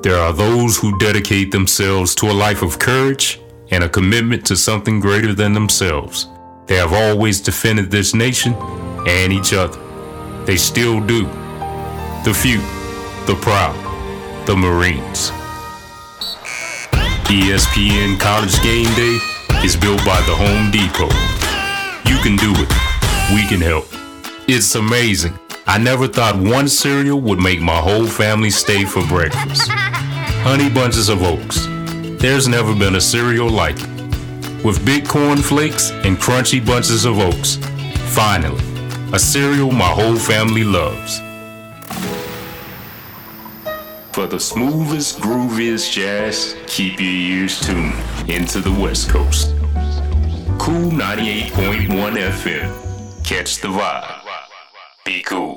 There are those who dedicate themselves to a life of courage and a commitment to something greater than themselves. They have always defended this nation and each other. They still do. The few, the proud, the Marines. ESPN College Game Day is built by the Home Depot. You can do it. We can help. It's amazing. I never thought one cereal would make my whole family stay for breakfast. Honey Bunches of Oats. There's never been a cereal like it. With big corn flakes and crunchy bunches of oats. Finally, a cereal my whole family loves. For the smoothest, grooviest jazz, keep your ears tuned into the West Coast. Cool 98.1 FM. Catch the vibe. Be cool.